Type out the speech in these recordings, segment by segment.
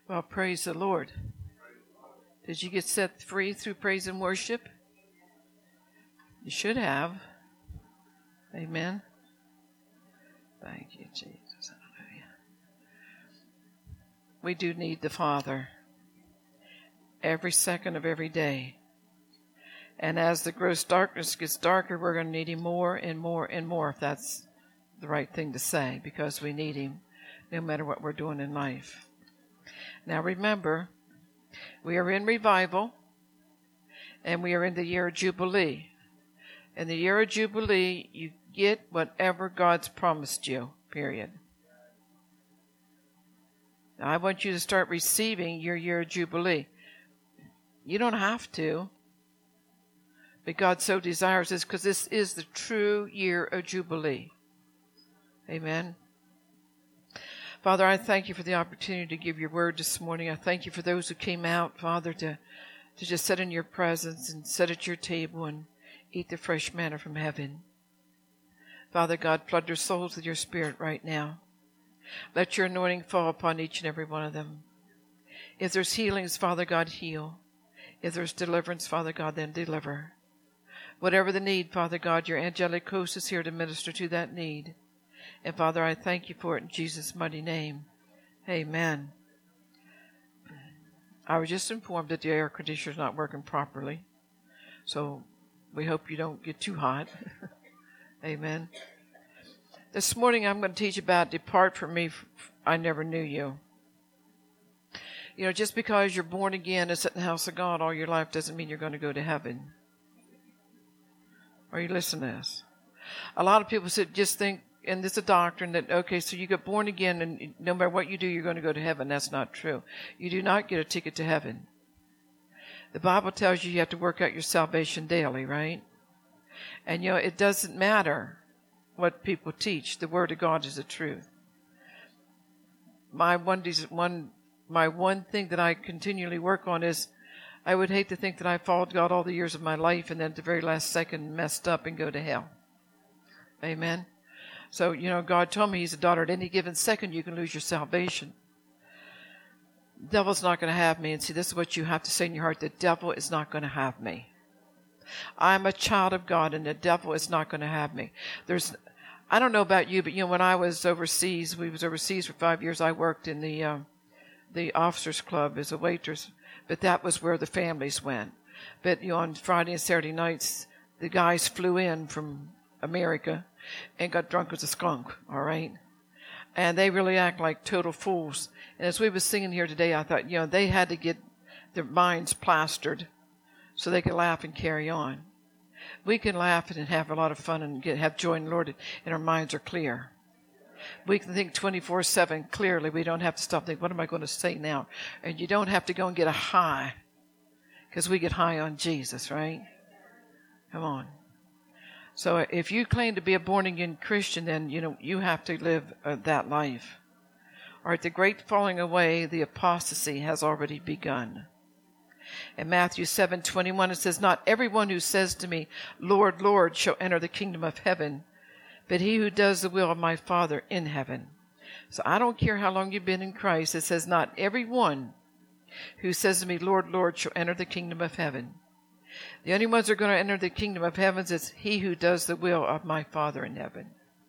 Well, praise the Lord. Did you get set free through praise and worship? You should have. Amen. Thank you, Jesus. Hallelujah. We do need the Father every second of every day. And as the gross darkness gets darker, we're going to need Him more and more and more, if that's the right thing to say, because we need Him no matter what we're doing in life. Now remember, we are in revival, and we are in the year of Jubilee. In the year of Jubilee, you get whatever God's promised you, period. Now, I want you to start receiving your year of Jubilee. You don't have to, but God so desires this, because this is the true year of Jubilee. Amen. Father, I thank you for the opportunity to give your word this morning. I thank you for those who came out, Father, to just sit in your presence and sit at your table and eat the fresh manna from heaven. Father God, flood their souls with your spirit right now. Let your anointing fall upon each and every one of them. If there's healings, Father God, heal. If there's deliverance, Father God, then deliver. Whatever the need, Father God, your angelic host is here to minister to that need. And Father, I thank you for it in Jesus' mighty name. Amen. I was just informed that the air conditioner is not working properly. So we hope you don't get too hot. Amen. This morning I'm going to teach about depart from me, I never knew you. You know, just because you're born again and sit in the house of God all your life doesn't mean you're going to go to heaven. Are you listening to this? A lot of people just think, and this is a doctrine that, okay, so you get born again and no matter what you do, you're going to go to heaven. That's not true. You do not get a ticket to heaven. The Bible tells you have to work out your salvation daily, right? And, you know, it doesn't matter what people teach. The Word of God is the truth. My one thing that I continually work on is I would hate to think that I followed God all the years of my life and then at the very last second messed up and go to hell. Amen. So, you know, God told me He's a daughter. At any given second, you can lose your salvation. The devil's not going to have me. And see, this is what you have to say in your heart. The devil is not going to have me. I'm a child of God, and the devil is not going to have me. I don't know about you, but, you know, when I was overseas, we was overseas for 5 years. I worked in the officers club as a waitress, but that was where the families went. But, you know, on Friday and Saturday nights, the guys flew in from America and got drunk as a skunk, all right? And they really act like total fools. And as we were singing here today, I thought, you know, they had to get their minds plastered so they could laugh and carry on. We can laugh and have a lot of fun and have joy in the Lord, and our minds are clear. We can think 24/7 clearly. We don't have to stop thinking, what am I going to say now? And you don't have to go and get a high, because we get high on Jesus, right? Come on. So if you claim to be a born-again Christian, then, you know, you have to live that life. All right, the great falling away, the apostasy, has already begun. In Matthew 7:21, it says, not everyone who says to me, Lord, Lord, shall enter the kingdom of heaven, but he who does the will of my Father in heaven. So I don't care how long you've been in Christ. It says, not everyone who says to me, Lord, Lord, shall enter the kingdom of heaven. The only ones who are going to enter the kingdom of heaven is he who does the will of my Father in heaven.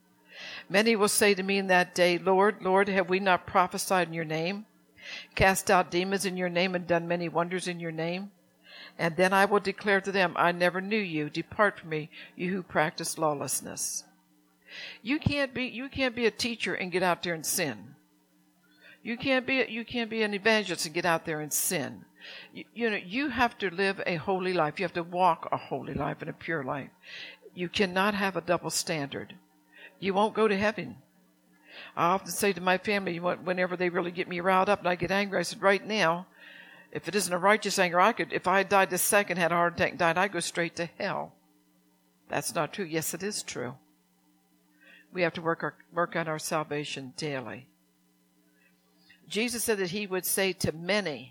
Many will say to me in that day, Lord, Lord, have we not prophesied in your name, cast out demons in your name, and done many wonders in your name? And then I will declare to them, I never knew you. Depart from me, you who practice lawlessness. You can't be a teacher and get out there and sin. You can't be an evangelist and get out there and sin. You know, you have to live a holy life. You have to walk a holy life and a pure life. You cannot have a double standard. You won't go to heaven. I often say to my family, whenever they really get me riled up and I get angry, I said, right now, if it isn't a righteous anger, if I died this second, had a heart attack and died, I'd go straight to hell. That's not true. Yes, it is true. We have to work out our salvation daily. Jesus said that he would say to many,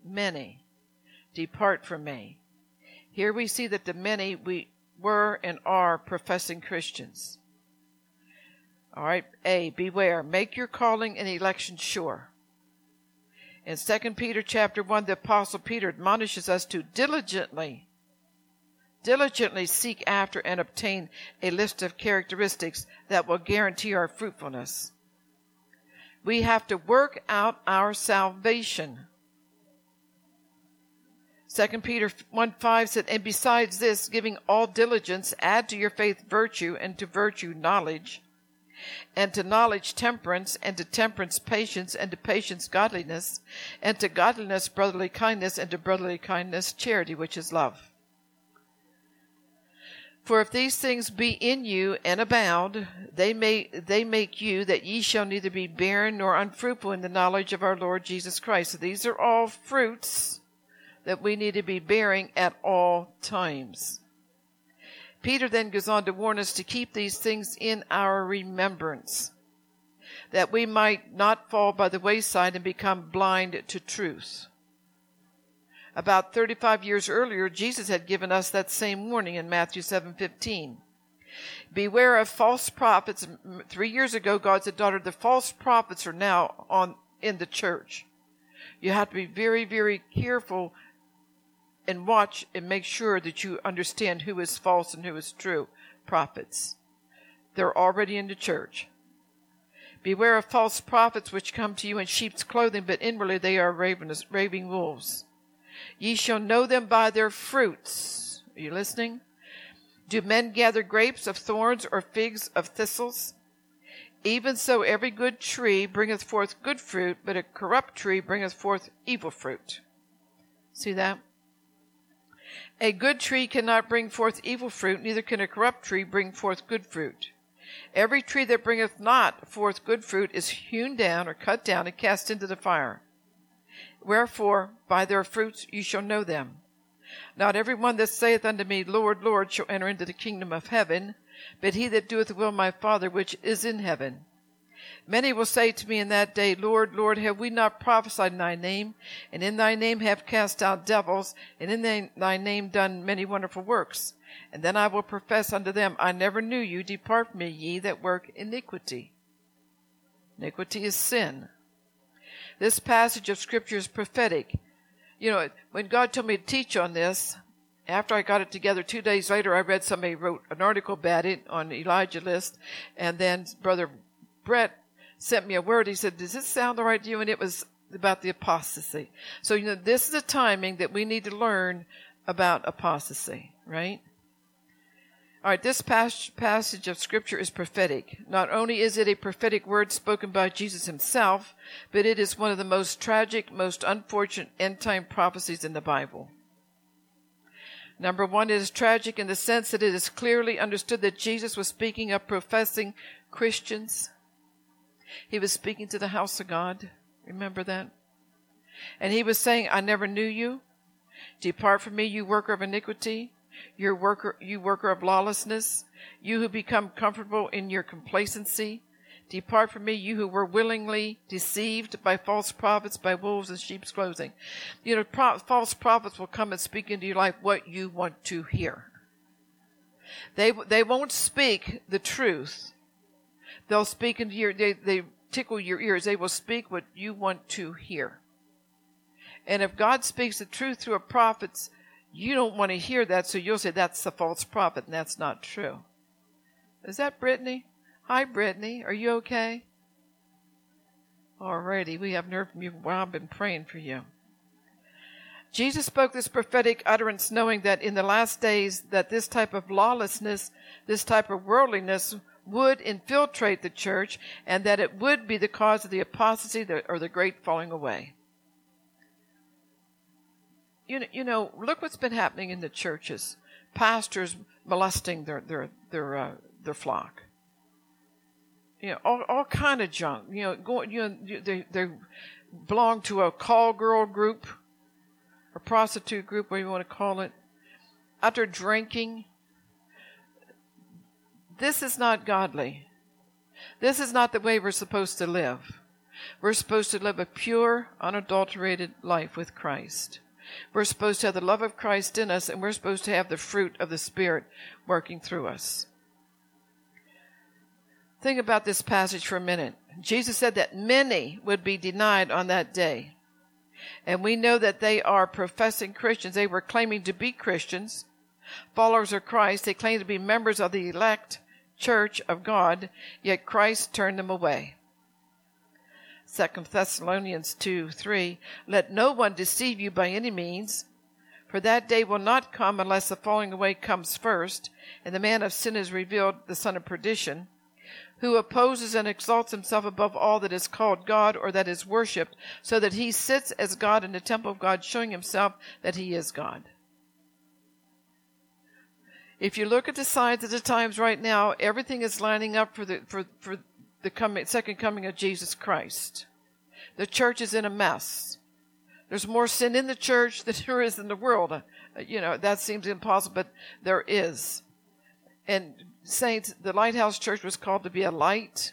depart from me. Here we see that the many we were and are professing Christians. All right, A, beware. Make your calling and election sure. In 2 Peter chapter 1, the Apostle Peter admonishes us to diligently seek after and obtain a list of characteristics that will guarantee our fruitfulness. We have to work out our salvation. 2 Peter 1:5 said, and besides this, giving all diligence, add to your faith virtue, and to virtue knowledge, and to knowledge temperance, and to temperance patience, and to patience godliness, and to godliness brotherly kindness, and to brotherly kindness charity, which is love. For if these things be in you and abound, they make you that ye shall neither be barren nor unfruitful in the knowledge of our Lord Jesus Christ. So these are all fruits that we need to be bearing at all times. Peter then goes on to warn us to keep these things in our remembrance, that we might not fall by the wayside and become blind to truth. About 35 years earlier, Jesus had given us that same warning in Matthew 7:15. Beware of false prophets. 3 years ago, God said, daughter, the false prophets are now in the church. You have to be very, very careful and watch and make sure that you understand who is false and who is true prophets. They're already in the church. Beware of false prophets which come to you in sheep's clothing, but inwardly they are raving wolves. Ye shall know them by their fruits. Are you listening? Do men gather grapes of thorns or figs of thistles? Even so every good tree bringeth forth good fruit, but a corrupt tree bringeth forth evil fruit. See that? A good tree cannot bring forth evil fruit, neither can a corrupt tree bring forth good fruit. Every tree that bringeth not forth good fruit is hewn down or cut down and cast into the fire. Wherefore, by their fruits you shall know them. Not every one that saith unto me, Lord, Lord, shall enter into the kingdom of heaven, but he that doeth the will of my Father which is in heaven. Many will say to me in that day, Lord, Lord, have we not prophesied in thy name, and in thy name have cast out devils, and in thy name done many wonderful works? And then I will profess unto them, I never knew you. Depart from me, ye that work iniquity. Iniquity is sin. This passage of Scripture is prophetic. You know, when God told me to teach on this, after I got it together 2 days later, I read somebody wrote an article about it on Elijah List, and then Brother Brett sent me a word. He said, does this sound all right to you? And it was about the apostasy. So, you know, this is a timing that we need to learn about apostasy, right? All right, this passage of Scripture is prophetic. Not only is it a prophetic word spoken by Jesus himself, but it is one of the most tragic, most unfortunate end-time prophecies in the Bible. Number one, it is tragic in the sense that it is clearly understood that Jesus was speaking of professing Christians. He was speaking to the house of God. Remember that? And he was saying, I never knew you. Depart from me, you worker of iniquity. You worker of lawlessness, you who become comfortable in your complacency. Depart from me, you who were willingly deceived by false prophets, by wolves in sheep's clothing. You know, false prophets will come and speak into your life what you want to hear. They won't speak the truth. They'll speak into your, they tickle your ears. They will speak what you want to hear. And if God speaks the truth through a prophet, you don't want to hear that, so you'll say that's the false prophet, and that's not true. Is that Brittany? Hi, Brittany. Are you okay? Alrighty, we haven't heard from you while I've been praying for you. Jesus spoke this prophetic utterance knowing that in the last days that this type of lawlessness, this type of worldliness would infiltrate the church, and that it would be the cause of the apostasy or the great falling away. You know, look what's been happening in the churches. Pastors molesting their flock. You know, all kind of junk. You know, they belong to a call girl group, a prostitute group, whatever you want to call it. Out there drinking. This is not godly. This is not the way we're supposed to live. We're supposed to live a pure, unadulterated life with Christ. We're supposed to have the love of Christ in us, and we're supposed to have the fruit of the Spirit working through us. Think about this passage for a minute. Jesus said that many would be denied on that day. And we know that they are professing Christians. They were claiming to be Christians, followers of Christ. They claim to be members of the elect church of God, yet Christ turned them away. 2 Thessalonians 2:3, let no one deceive you by any means, for that day will not come unless the falling away comes first, and the man of sin is revealed, the son of perdition, who opposes and exalts himself above all that is called God or that is worshipped, so that he sits as God in the temple of God, showing himself that he is God. If you look at the signs of the times right now, everything is lining up for the second coming of Jesus Christ. The church is in a mess. There's more sin in the church than there is in the world. That seems impossible, but there is. And saints, the Lighthouse Church was called to be a light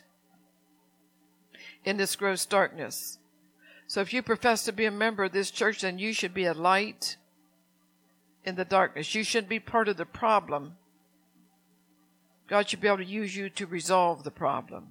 in this gross darkness. So if you profess to be a member of this church, then you should be a light in the darkness. You shouldn't be part of the problem. God should be able to use you to resolve the problem.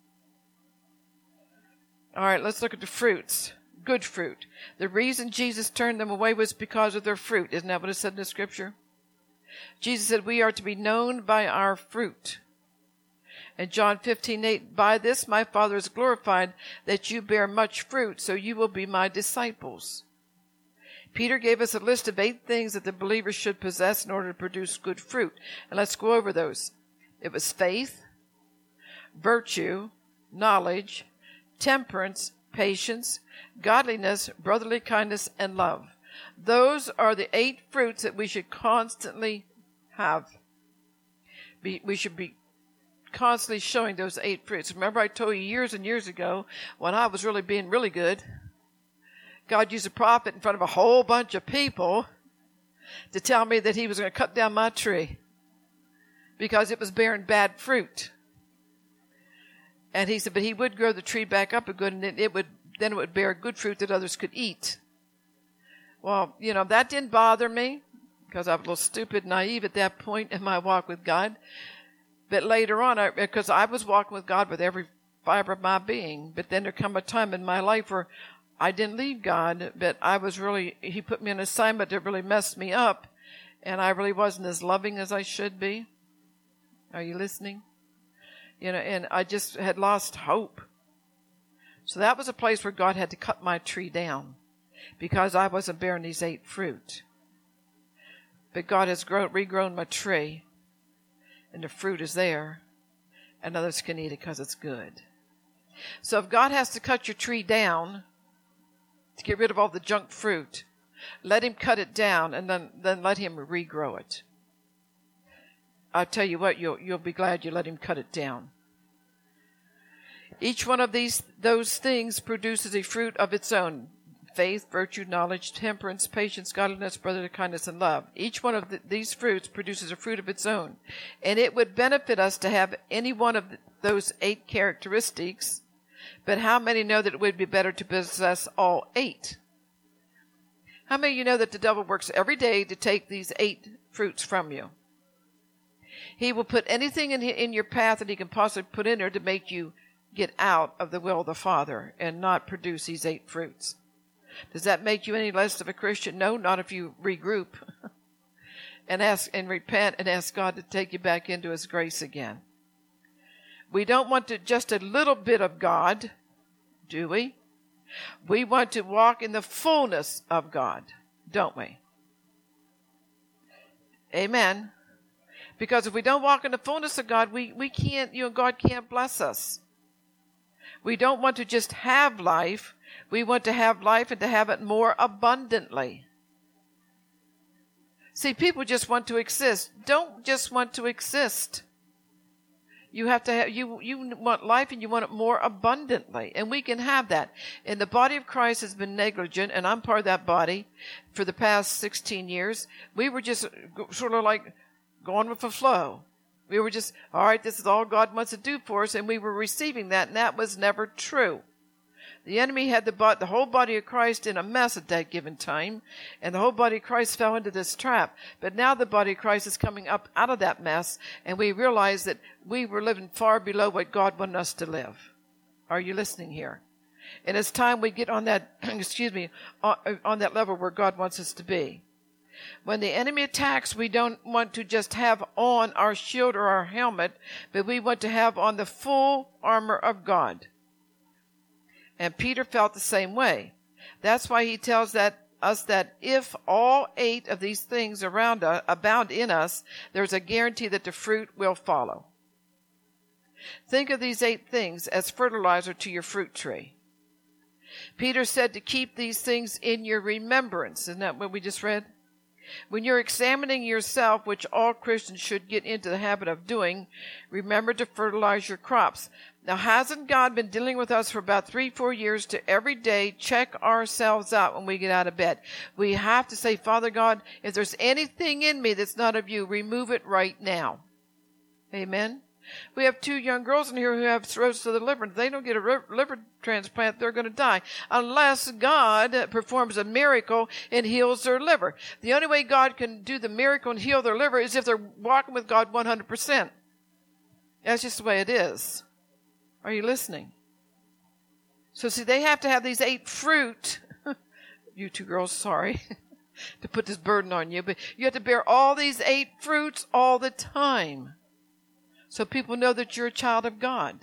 All right, let's look at the fruits. Good fruit. The reason Jesus turned them away was because of their fruit. Isn't that what it said in the scripture? Jesus said we are to be known by our fruit. And John 15:8, by this my Father is glorified, that you bear much fruit, so you will be my disciples. Peter gave us a list of 8 things that the believers should possess in order to produce good fruit. And let's go over those. It was faith, virtue, knowledge, temperance, patience, godliness, brotherly kindness, and love. Those are the 8 fruits that we should constantly have. We should be constantly showing those 8 fruits. Remember I told you years and years ago, when I was really being really good, God used a prophet in front of a whole bunch of people to tell me that he was going to cut down my tree because it was bearing bad fruit. And he said, but he would grow the tree back up good, and it would bear good fruit that others could eat. Well, that didn't bother me because I was a little stupid, naive at that point in my walk with God. But later on, because I was walking with God with every fiber of my being, but then there come a time in my life where I didn't leave God, but he put me on an assignment that really messed me up, and I really wasn't as loving as I should be. Are you listening? And I just had lost hope. So that was a place where God had to cut my tree down because I wasn't bearing these 8 fruit. But God has regrown my tree, and the fruit is there, and others can eat it because it's good. So if God has to cut your tree down to get rid of all the junk fruit, let him cut it down, and then let him regrow it. I'll tell you what, you'll be glad you let him cut it down. Each one of those things produces a fruit of its own. Faith, virtue, knowledge, temperance, patience, godliness, brotherly kindness, and love. Each one of these fruits produces a fruit of its own. And it would benefit us to have any one of those 8 characteristics, but how many know that it would be better to possess all 8? How many of you know that the devil works every day to take these 8 fruits from you? He will put anything in your path that he can possibly put in there to make you get out of the will of the Father and not produce these 8 fruits. Does that make you any less of a Christian? No, not if you regroup and ask and repent and ask God to take you back into his grace again. We don't want just a little bit of God, do we? We want to walk in the fullness of God, don't we? Amen. Because if we don't walk in the fullness of God, we can't, God can't bless us. We don't want to just have life. We want to have life and to have it more abundantly. See, people just want to exist. Don't just want to exist. You have to have, you want life and you want it more abundantly. And we can have that. And the body of Christ has been negligent, and I'm part of that body for the past 16 years. We were just sort of like going with the flow. We were just, all right, this is all God wants to do for us, and we were receiving that, and that was never true. The enemy had the whole body of Christ in a mess at that given time, and the whole body of Christ fell into this trap. But now the body of Christ is coming up out of that mess, and we realize that we were living far below what God wanted us to live. Are you listening here? And it's time we get on that, on that level where God wants us to be. When the enemy attacks, we don't want to just have on our shield or our helmet, but we want to have on the full armor of God. And Peter felt the same way. That's why he tells us that if all 8 of these things abound in us, there's a guarantee that the fruit will follow. Think of these 8 things as fertilizer to your fruit tree. Peter said to keep these things in your remembrance. Isn't that what we just read? When you're examining yourself, which all Christians should get into the habit of doing, remember to fertilize your crops. Now, hasn't God been dealing with us for about 3-4 years to every day check ourselves out when we get out of bed? We have to say, Father God, if there's anything in me that's not of you, remove it right now. Amen? We have 2 young girls in here who have cirrhosis of the liver. If they don't get a liver transplant, they're going to die unless God performs a miracle and heals their liver. The only way God can do the miracle and heal their liver is if they're walking with God 100%. That's just the way it is. Are you listening? So see, they have to have these 8 fruit. You 2 girls, sorry to put this burden on you, but you have to bear all these 8 fruits all the time, so people know that you're a child of God.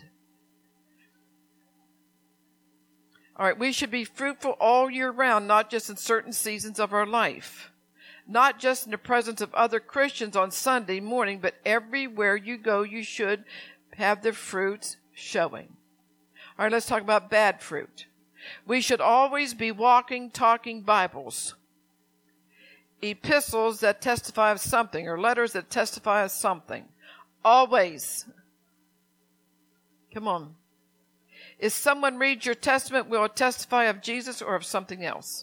All right, we should be fruitful all year round, not just in certain seasons of our life. Not just in the presence of other Christians on Sunday morning, but everywhere you go, you should have the fruits showing. All right, let's talk about bad fruit. We should always be walking, talking Bibles. Epistles that testify of something, or letters that testify of something. Always. Come on. If someone reads your testament, will it testify of Jesus or of something else?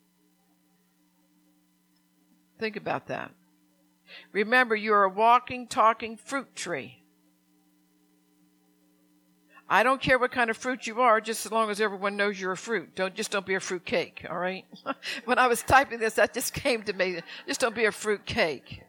Think about that. Remember, you're a walking, talking fruit tree. I don't care what kind of fruit you are, just as long as everyone knows you're a fruit. Don't be a fruit cake, all right? When I was typing this, that just came to me. Just don't be a fruit cake.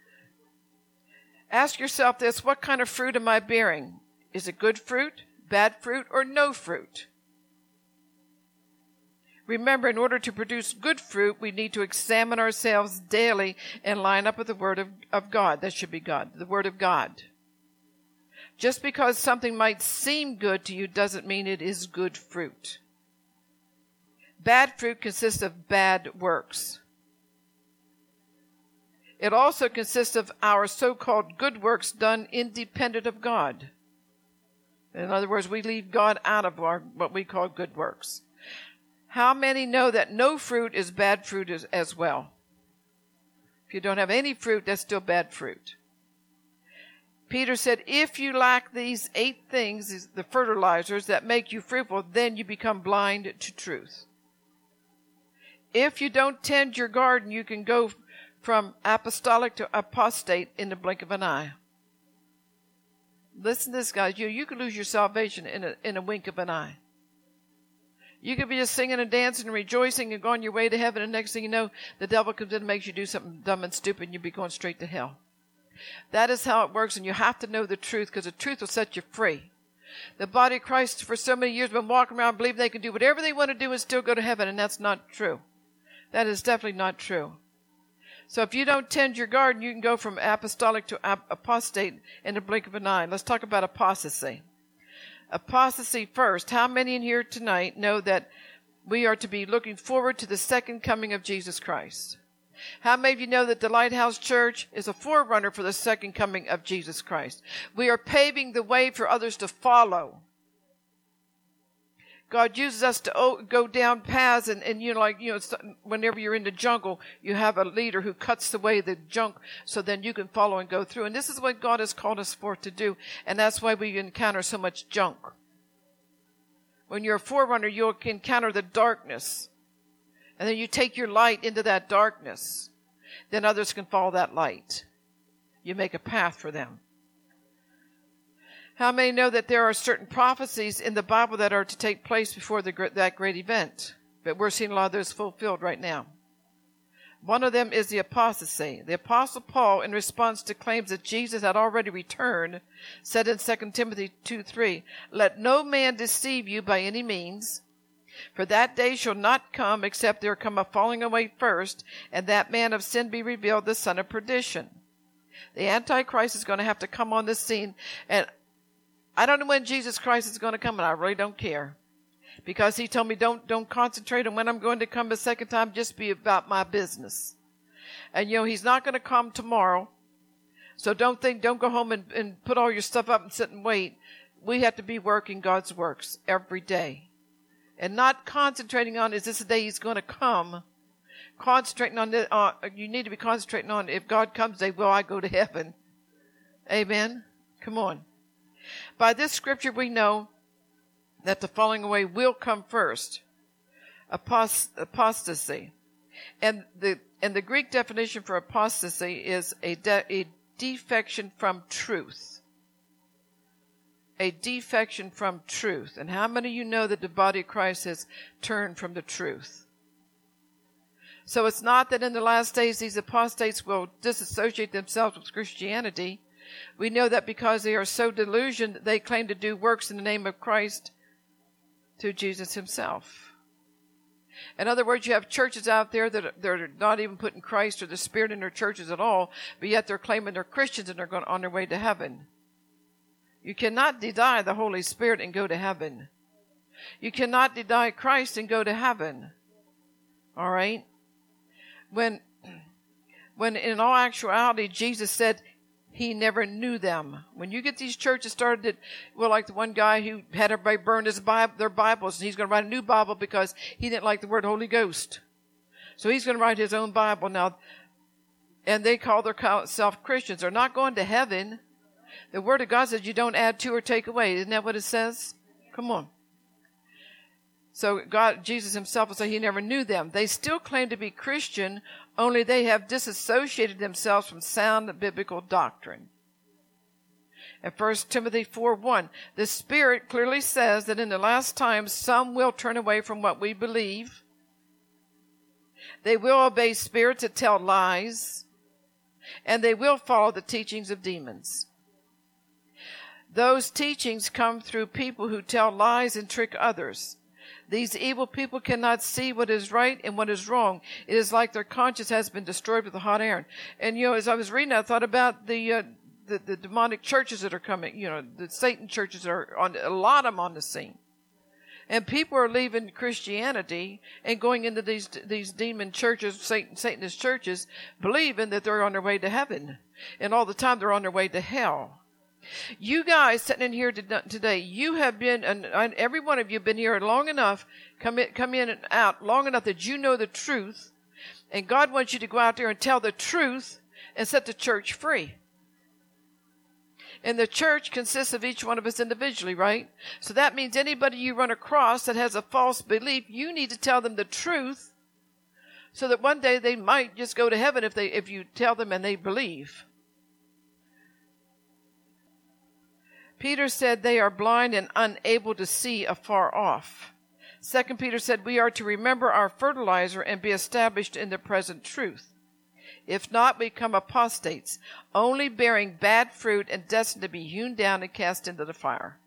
Ask yourself this, what kind of fruit am I bearing? Is it good fruit, bad fruit, or no fruit? Remember, in order to produce good fruit, we need to examine ourselves daily and line up with the Word of God. That should be God, the Word of God. Just because something might seem good to you doesn't mean it is good fruit. Bad fruit consists of bad works. It also consists of our so-called good works done independent of God. In other words, we leave God out of what we call good works. How many know that no fruit is bad fruit as well? If you don't have any fruit, that's still bad fruit. Peter said, if you lack these 8 things, the fertilizers that make you fruitful, then you become blind to truth. If you don't tend your garden, you can go from apostolic to apostate in the blink of an eye. Listen to this, guys. You could lose your salvation in a wink of an eye. You could be just singing and dancing and rejoicing and going your way to heaven, and next thing you know, the devil comes in and makes you do something dumb and stupid, and you'll be going straight to hell. That is how it works, and you have to know the truth, because the truth will set you free. The body of Christ for so many years been walking around believing they can do whatever they want to do and still go to heaven, and that's not true. That is definitely not true. So if you don't tend your garden, you can go from apostolic to apostate in the blink of an eye. Let's talk about apostasy. Apostasy first. How many in here tonight know that we are to be looking forward to the second coming of Jesus Christ? How many of you know that the Lighthouse Church is a forerunner for the second coming of Jesus Christ? We are paving the way for others to follow. God uses us to go down paths, and whenever you're in the jungle, you have a leader who cuts away the junk so then you can follow and go through. And this is what God has called us for to do, and that's why we encounter so much junk. When you're a forerunner, you'll encounter the darkness, and then you take your light into that darkness. Then others can follow that light. You make a path for them. How many know that there are certain prophecies in the Bible that are to take place before that great event? But we're seeing a lot of those fulfilled right now. One of them is the apostasy. The Apostle Paul, in response to claims that Jesus had already returned, said in 2 Timothy 2:3, "Let no man deceive you by any means, For that day shall not come, except there come a falling away first, and that man of sin be revealed, the son of perdition. The Antichrist is going to have to come on the scene, and I don't know when Jesus Christ is going to come, and I really don't care. Because he told me don't concentrate on when I'm going to come the second time, just be about my business. And he's not going to come tomorrow. So don't go home and put all your stuff up and sit and wait. We have to be working God's works every day. And not concentrating on, is this the day he's going to come? Concentrating on you need to be concentrating on, if God comes today, will I go to heaven? Amen? Come on. By this scripture we know that the falling away will come first. Apostasy. And the Greek definition for apostasy is a defection from truth. A defection from truth. And how many of you know that the body of Christ has turned from the truth? So it's not that in the last days these apostates will disassociate themselves with Christianity. We know that because they are so delusioned, they claim to do works in the name of Christ through Jesus himself. In other words, you have churches out there that they're not even putting Christ or the Spirit in their churches at all, but yet they're claiming they're Christians and they're going on their way to heaven. You cannot deny the Holy Spirit and go to heaven. You cannot deny Christ and go to heaven. All right? When in all actuality, Jesus said he never knew them. When you get these churches started, like the one guy who had everybody burn their Bibles, and he's going to write a new Bible because he didn't like the word Holy Ghost. So he's going to write his own Bible now. And they call themselves Christians. They're not going to heaven. The Word of God says you don't add to or take away. Isn't that what it says? Come on. So Jesus himself will say he never knew them. They still claim to be Christian, only they have disassociated themselves from sound biblical doctrine. In 1 Timothy 4:1, the Spirit clearly says that in the last times some will turn away from what we believe. They will obey spirits that tell lies, and they will follow the teachings of demons. Those teachings come through people who tell lies and trick others. These evil people cannot see what is right and what is wrong. It is like their conscience has been destroyed with a hot iron. And, as I was reading, I thought about the demonic churches that are coming. The Satan churches are on, a lot of them on the scene. And people are leaving Christianity and going into these demon churches, Satanist churches, believing that they're on their way to heaven. And all the time they're on their way to hell. You guys sitting in here today, you have been, and every one of you have been here long enough, come in and out long enough that you know the truth, and God wants you to go out there and tell the truth and set the church free. And the church consists of each one of us individually, right? So that means anybody you run across that has a false belief, you need to tell them the truth so that one day they might just go to heaven if you tell them and they believe. Peter said they are blind and unable to see afar off. 2 Peter said we are to remember our fertilizer and be established in the present truth. If not, we become apostates, only bearing bad fruit and destined to be hewn down and cast into the fire.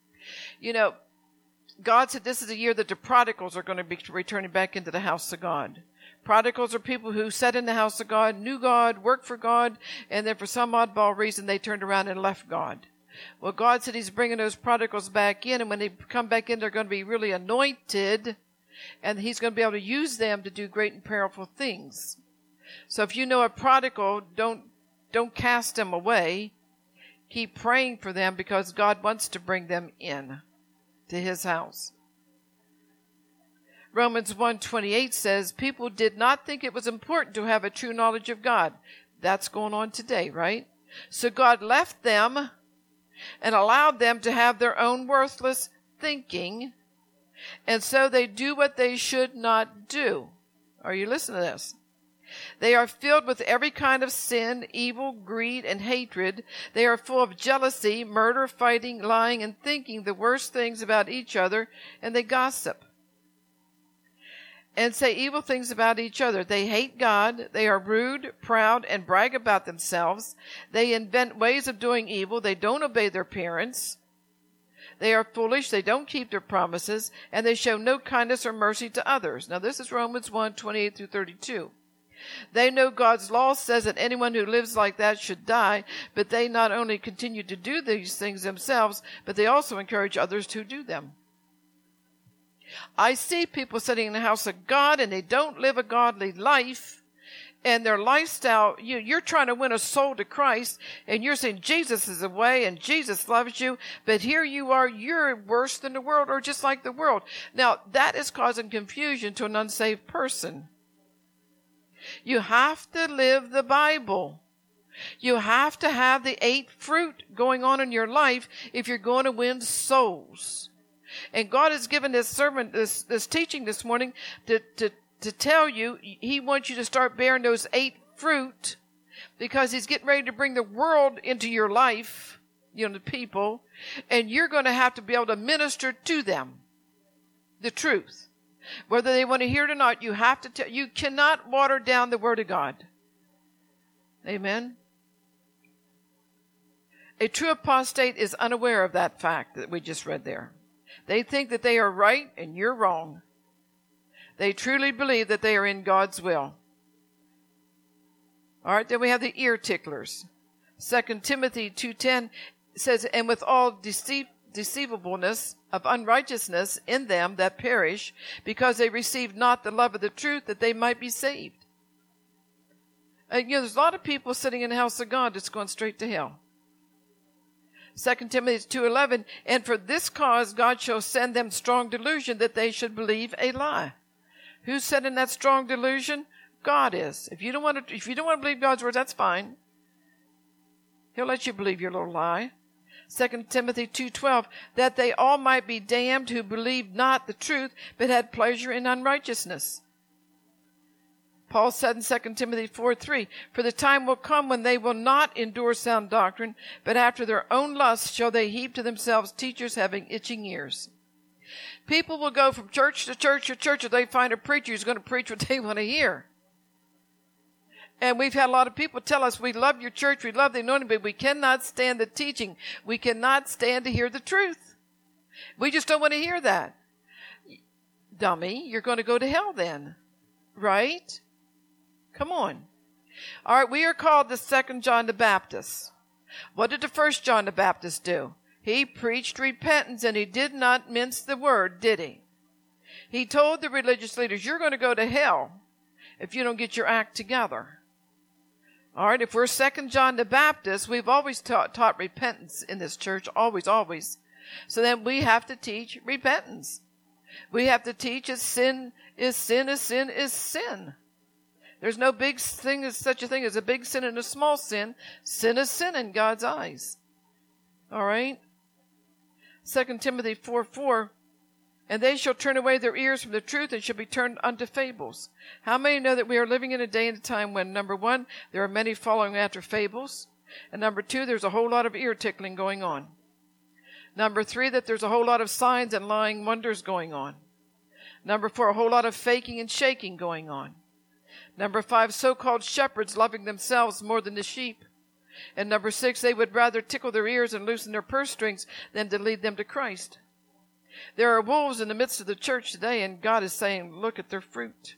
God said this is a year that the prodigals are going to be returning back into the house of God. Prodigals are people who sat in the house of God, knew God, worked for God, and then for some oddball reason they turned around and left God. Well, God said he's bringing those prodigals back in, and when they come back in, they're going to be really anointed, and he's going to be able to use them to do great and powerful things. So if you know a prodigal, don't cast them away. Keep praying for them because God wants to bring them in to his house. Romans 1:28 says, people did not think it was important to have a true knowledge of God. That's going on today, right? So God left them and allowed them to have their own worthless thinking, and so they do what they should not do. Are you listening to this? They are filled with every kind of sin, evil, greed, and hatred. They are full of jealousy, murder, fighting, lying, and thinking the worst things about each other, and they gossip and say evil things about each other. They hate God. They are rude, proud, and brag about themselves. They invent ways of doing evil. They don't obey their parents. They are foolish, they don't keep their promises, and they show no kindness or mercy to others. Now this is Romans 1:28 through 32. They know God's law says that anyone who lives like that should die, but they not only continue to do these things themselves, but they also encourage others to do them. I see people sitting in the house of God and they don't live a godly life, and their lifestyle, you're trying to win a soul to Christ, and you're saying Jesus is the way and Jesus loves you, but here you are, you're worse than the world or just like the world. Now, that is causing confusion to an unsaved person. You have to live the Bible. You have to have the 8 fruit going on in your life if you're going to win souls. And God has given this sermon, this teaching this morning to tell you He wants you to start bearing those 8 fruit, because He's getting ready to bring the world into your life, the people, and you're going to have to be able to minister to them the truth. Whether they want to hear it or not, you have to you cannot water down the Word of God. Amen. A true apostate is unaware of that fact that we just read there. They think that they are right and you're wrong. They truly believe that they are in God's will. All right, then we have the ear ticklers. 2 Timothy 2:10 says, and with all deceivableness of unrighteousness in them that perish, because they received not the love of the truth, that they might be saved. There's a lot of people sitting in the house of God that's going straight to hell. 2 Timothy 2:11, and for this cause God shall send them strong delusion, that they should believe a lie. Who's sending that strong delusion? God is. If you don't want to believe God's word, that's fine. He'll let you believe your little lie. 2 Timothy 2:12, that they all might be damned who believed not the truth, but had pleasure in unrighteousness. Paul said in 2 Timothy 4:3, for the time will come when they will not endure sound doctrine, but after their own lusts shall they heap to themselves teachers having itching ears. People will go from church to church to church if they find a preacher who's going to preach what they want to hear. And we've had a lot of people tell us, we love your church, we love the anointing, but we cannot stand the teaching. We cannot stand to hear the truth. We just don't want to hear that. Dummy, you're going to go to hell then. Right? Come on. All right, we are called the 2nd John the Baptist. What did the 1st John the Baptist do? He preached repentance, and he did not mince the word, did he? He told the religious leaders, you're going to go to hell if you don't get your act together. All right, if we're 2nd John the Baptist, we've always taught repentance in this church, always, always. So then we have to teach repentance. We have to teach that sin is sin is sin is sin. There's no big thing as such a thing as a big sin and a small sin. Sin is sin in God's eyes. All right? 2 Timothy 4:4, and they shall turn away their ears from the truth and shall be turned unto fables. How many know that we are living in a day and a time when, number one, there are many following after fables, and number two, there's a whole lot of ear tickling going on. Number three, that there's a whole lot of signs and lying wonders going on. Number four, a whole lot of faking and shaking going on. Number five, so-called shepherds loving themselves more than the sheep. And number six, they would rather tickle their ears and loosen their purse strings than to lead them to Christ. There are wolves in the midst of the church today, and God is saying, look at their fruit.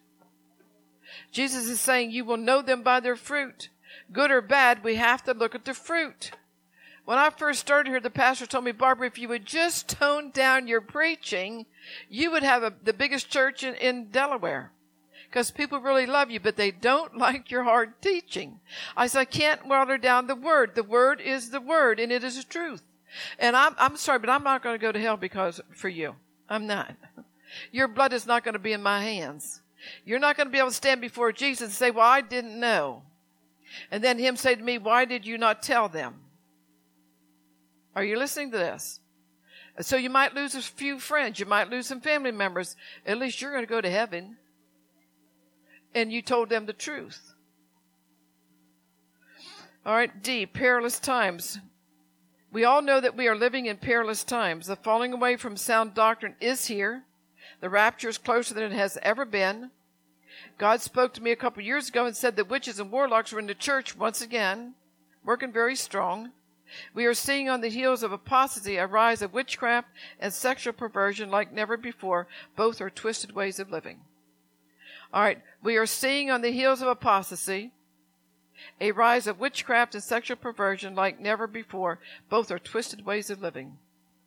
Jesus is saying, you will know them by their fruit. Good or bad, we have to look at the fruit. When I first started here, the pastor told me, Barbara, if you would just tone down your preaching, you would have the biggest church in Delaware. Because people really love you, but they don't like your hard teaching. I said, I can't water down the word. The word is the word, and it is the truth. And I'm sorry, but I'm not going to go to hell for you. I'm not. Your blood is not going to be in my hands. You're not going to be able to stand before Jesus and say, well, I didn't know. And then him say to me, why did you not tell them? Are you listening to this? So you might lose a few friends. You might lose some family members. At least you're going to go to heaven. And you told them the truth. All right, D, perilous times. We all know that we are living in perilous times. The falling away from sound doctrine is here. The rapture is closer than it has ever been. God spoke to me a couple years ago and said that witches and warlocks were in the church once again, working very strong. We are seeing on the heels of apostasy a rise of witchcraft and sexual perversion like never before. Both are twisted ways of living. All right. We are seeing on the heels of apostasy a rise of witchcraft and sexual perversion like never before. Both are twisted ways of living.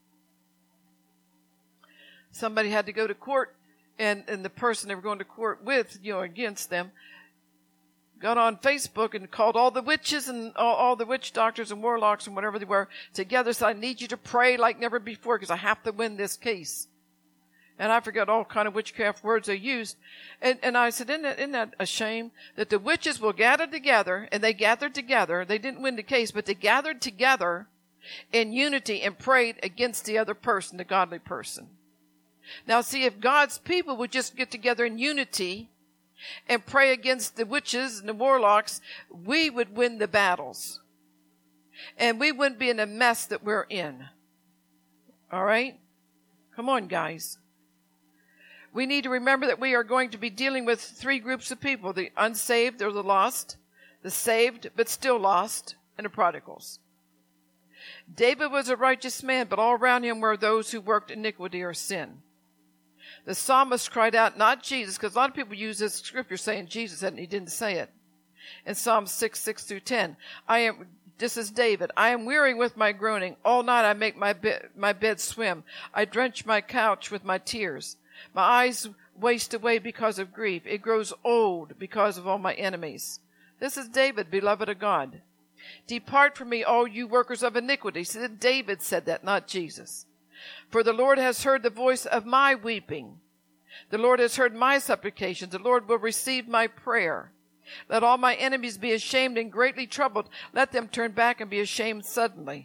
Somebody had to go to court, and the person they were going to court with, against them, got on Facebook and called all the witches and all the witch doctors and warlocks and whatever they were together. So I need you to pray like never before because I have to win this case. And I forgot all kind of witchcraft words they used. And I said, isn't that a shame that the witches will gather together, and they gathered together. They didn't win the case, but they gathered together in unity and prayed against the other person, the godly person. Now see, if God's people would just get together in unity and pray against the witches and the warlocks, we would win the battles. And we wouldn't be in the mess that we're in. All right? Come on, guys. We need to remember that we are going to be dealing with three groups of people: the unsaved or the lost, the saved but still lost, and the prodigals. David was a righteous man, but all around him were those who worked iniquity or sin. The psalmist cried out, not Jesus, because a lot of people use this scripture saying Jesus said, and he didn't say it. In Psalm 6:6-10, this is David. I am weary with my groaning. All night I make my bed swim. I drench my couch with my tears. My eyes waste away because of grief. It grows old because of all my enemies. This is David, beloved of God. Depart from me, all you workers of iniquity. See, David said that, not Jesus. For the Lord has heard the voice of my weeping. The Lord has heard my supplications. The Lord will receive my prayer. Let all my enemies be ashamed and greatly troubled. Let them turn back and be ashamed suddenly.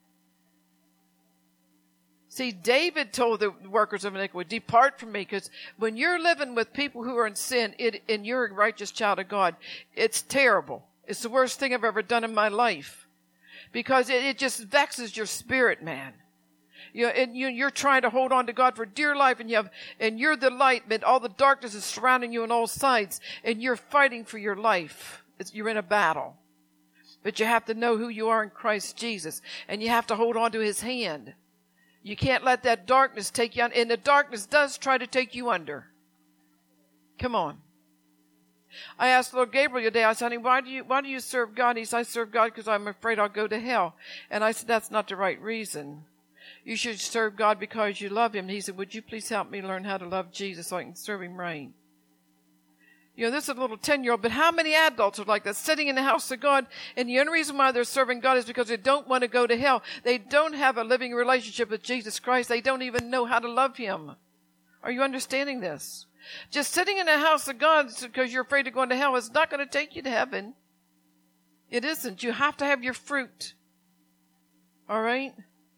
See, David told the workers of iniquity, depart from me, because when you're living with people who are in sin, and you're a righteous child of God, it's terrible. It's the worst thing I've ever done in my life, because it just vexes your spirit, man. You're trying to hold on to God for dear life, and you're the light, but all the darkness is surrounding you on all sides, and you're fighting for your life. You're in a battle. But you have to know who you are in Christ Jesus, and you have to hold on to his hand. You can't let that darkness take you on, and the darkness does try to take you under. Come on. I asked Lord Gabriel today, I said, honey, why do you serve God? He said, I serve God because I'm afraid I'll go to hell. And I said, that's not the right reason. You should serve God because you love him. And he said, would you please help me learn how to love Jesus so I can serve him right? This is a little 10-year-old, but how many adults are like that, sitting in the house of God, and the only reason why they're serving God is because they don't want to go to hell. They don't have a living relationship with Jesus Christ. They don't even know how to love him. Are you understanding this? Just sitting in the house of God because you're afraid of going to hell is not going to take you to heaven. It isn't. You have to have your fruit. All right?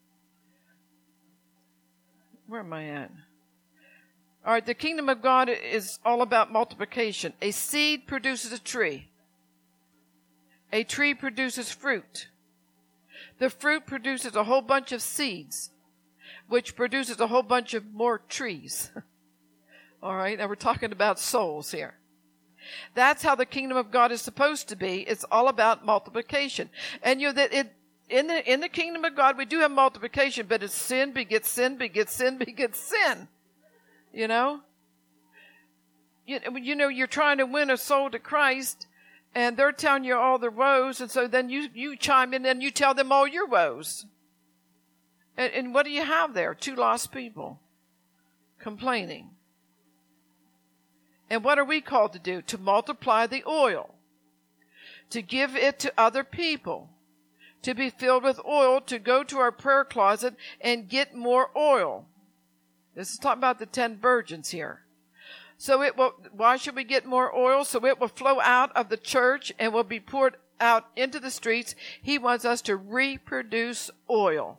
Where am I at? All right, the kingdom of God is all about multiplication. A seed produces a tree. A tree produces fruit. The fruit produces a whole bunch of seeds, which produces a whole bunch of more trees. All right, now we're talking about souls here. That's how the kingdom of God is supposed to be. It's all about multiplication. And in the kingdom of God, we do have multiplication, but it's sin begets sin begets sin begets sin. You're trying to win a soul to Christ, and they're telling you all their woes, and so then you chime in and you tell them all your woes. And what do you have there? Two lost people complaining. And what are we called to do? To multiply the oil, to give it to other people, to be filled with oil, to go to our prayer closet and get more oil. This is talking about the 10 virgins here. Why should we get more oil? So it will flow out of the church and will be poured out into the streets. He wants us to reproduce oil.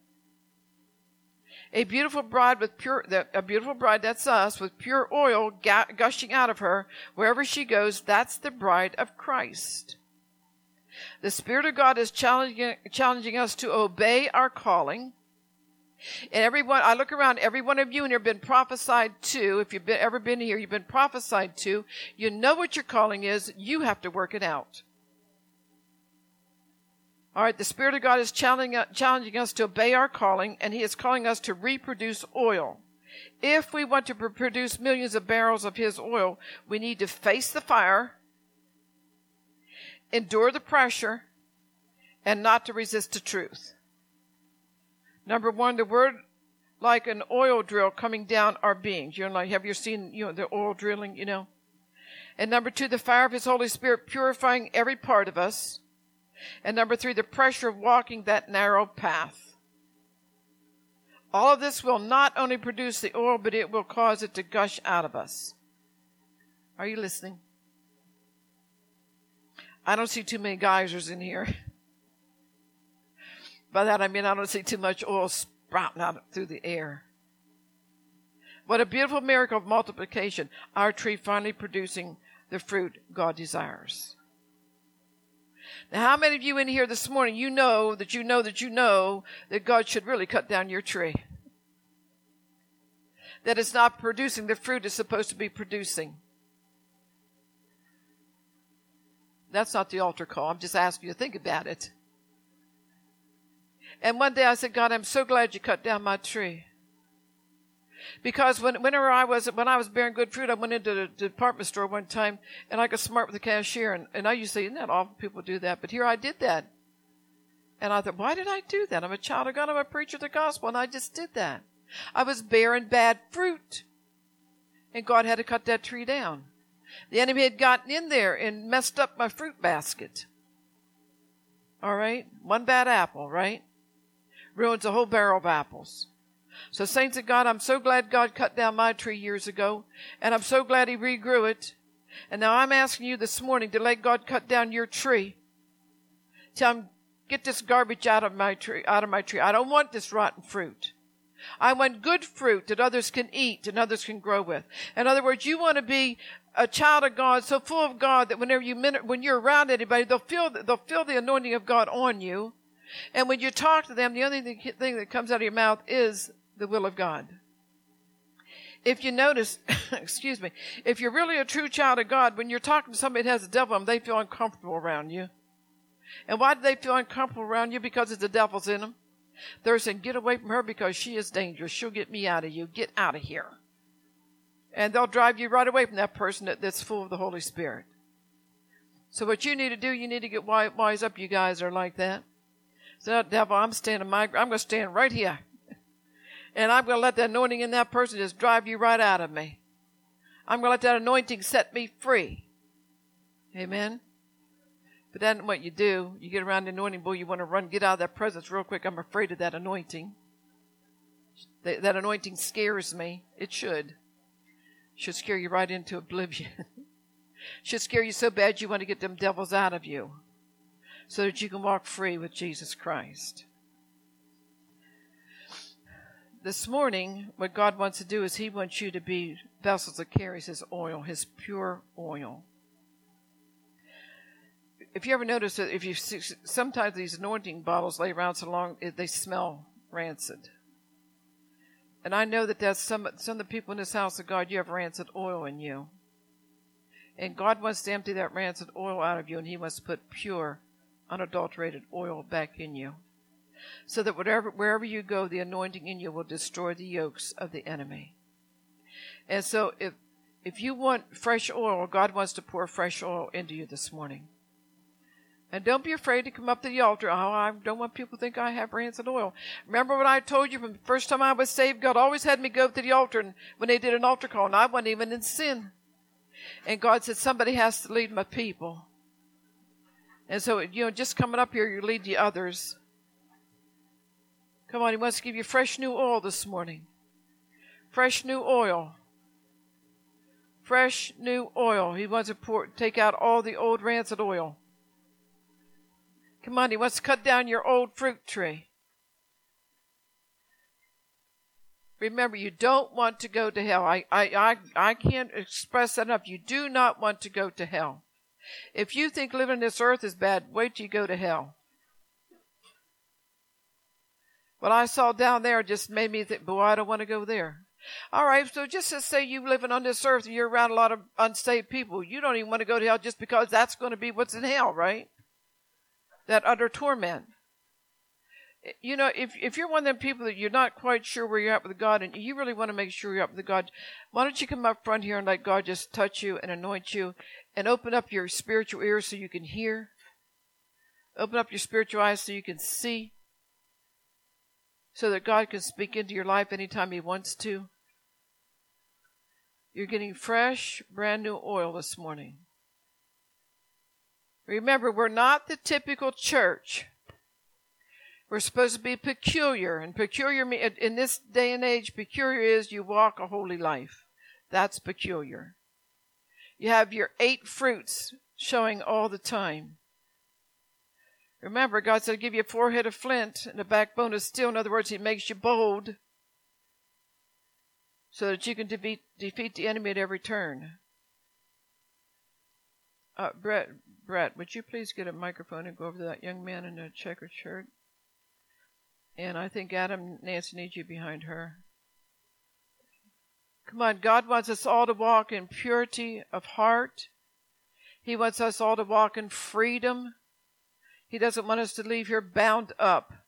A beautiful bride, that's us, with pure oil gushing out of her wherever she goes. That's the bride of Christ. The Spirit of God is challenging us to obey our calling. And I look around, every one of you in here have been prophesied to. If you've ever been here, you've been prophesied to. You know what your calling is. You have to work it out. All right, the Spirit of God is challenging us to obey our calling, and He is calling us to reproduce oil. If we want to produce millions of barrels of His oil, we need to face the fire, endure the pressure, and not to resist the truth. Number one, the word like an oil drill coming down our beings. Like, have you seen, the oil drilling, And number two, the fire of His Holy Spirit purifying every part of us. And number three, the pressure of walking that narrow path. All of this will not only produce the oil, but it will cause it to gush out of us. Are you listening? I don't see too many geysers in here. By that I mean I don't see too much oil sprouting out through the air. What a beautiful miracle of multiplication. Our tree finally producing the fruit God desires. Now, how many of you in here this morning, you know that God should really cut down your tree? That it's not producing the fruit it's supposed to be producing. That's not the altar call. I'm just asking you to think about it. And one day I said, God, I'm so glad you cut down my tree. Because when I was bearing good fruit, I went into the department store one time and I got smart with the cashier. And I used to say, isn't that awful people do that? But here I did that. And I thought, why did I do that? I'm a child of God. I'm a preacher of the gospel. And I just did that. I was bearing bad fruit. And God had to cut that tree down. The enemy had gotten in there and messed up my fruit basket. All right? One bad apple, right? Ruins a whole barrel of apples. So saints of God, I'm so glad God cut down my tree years ago, and I'm so glad He regrew it. And now I'm asking you this morning to let God cut down your tree. Tell Him, get this garbage out of my tree. I don't want this rotten fruit. I want good fruit that others can eat and others can grow with. In other words, you want to be a child of God, so full of God that when you're around anybody, they'll feel the anointing of God on you. And when you talk to them, the only thing that comes out of your mouth is the will of God. If you notice, excuse me, if you're really a true child of God, when you're talking to somebody that has a devil in them, they feel uncomfortable around you. And why do they feel uncomfortable around you? Because it's the devil's in them. They're saying, get away from her because she is dangerous. She'll get me out of you. Get out of here. And they'll drive you right away from that person that's full of the Holy Spirit. So what you need to do, you need to get wise up, you guys are like that. So, devil, I'm going to stand right here. And I'm going to let the anointing in that person just drive you right out of me. I'm going to let that anointing set me free. Amen? But that's what you do. You get around the anointing, boy, you want to run, get out of that presence real quick. I'm afraid of that anointing. That anointing scares me. It should. It should scare you right into oblivion. It should scare you so bad you want to get them devils out of you so that you can walk free with Jesus Christ. This morning, what God wants to do is He wants you to be vessels that carries His oil, His pure oil. If you ever notice that if you see, sometimes these anointing bottles lay around so long, they smell rancid. And I know that that's some of the people in this house of God, you have rancid oil in you. And God wants to empty that rancid oil out of you, and He wants to put pure, unadulterated oil back in you. So that wherever you go, the anointing in you will destroy the yokes of the enemy. And so if you want fresh oil, God wants to pour fresh oil into you this morning. And don't be afraid to come up to the altar. Oh, I don't want people to think I have rancid oil. Remember what I told you from the first time I was saved? God always had me go to the altar and when they did an altar call, and I wasn't even in sin. And God said, somebody has to lead my people. And so, just coming up here, you lead the others. Come on, He wants to give you fresh new oil this morning. Fresh new oil. Fresh new oil. He wants to take out all the old rancid oil. Come on, He wants to cut down your old fruit tree. Remember, you don't want to go to hell. I can't express that enough. You do not want to go to hell. If you think living on this earth is bad, wait till you go to hell. What I saw down there just made me think, boy, I don't want to go there. All right, so just to say you living on this earth and you're around a lot of unsaved people, you don't even want to go to hell just because that's going to be what's in hell, right? that utter torment. You know, if you're one of them people that you're not quite sure where you're at with God and you really want to make sure you're up with God, why don't you come up front here and let God just touch you and anoint you and open up your spiritual ears so you can hear. Open up your spiritual eyes so you can see. So that God can speak into your life anytime He wants to. You're getting fresh, brand new oil this morning. Remember, we're not the typical church. We're supposed to be peculiar. And peculiar, in this day and age, peculiar is you walk a holy life. That's peculiar. You have your 8 fruits showing all the time. Remember, God said, give you a forehead of flint and a backbone of steel. In other words, He makes you bold so that you can defeat the enemy at every turn. Brett, would you please get a microphone and go over to that young man in a checkered shirt? And I think Nancy needs you behind her. Come on, God wants us all to walk in purity of heart. He wants us all to walk in freedom. He doesn't want us to leave here bound up.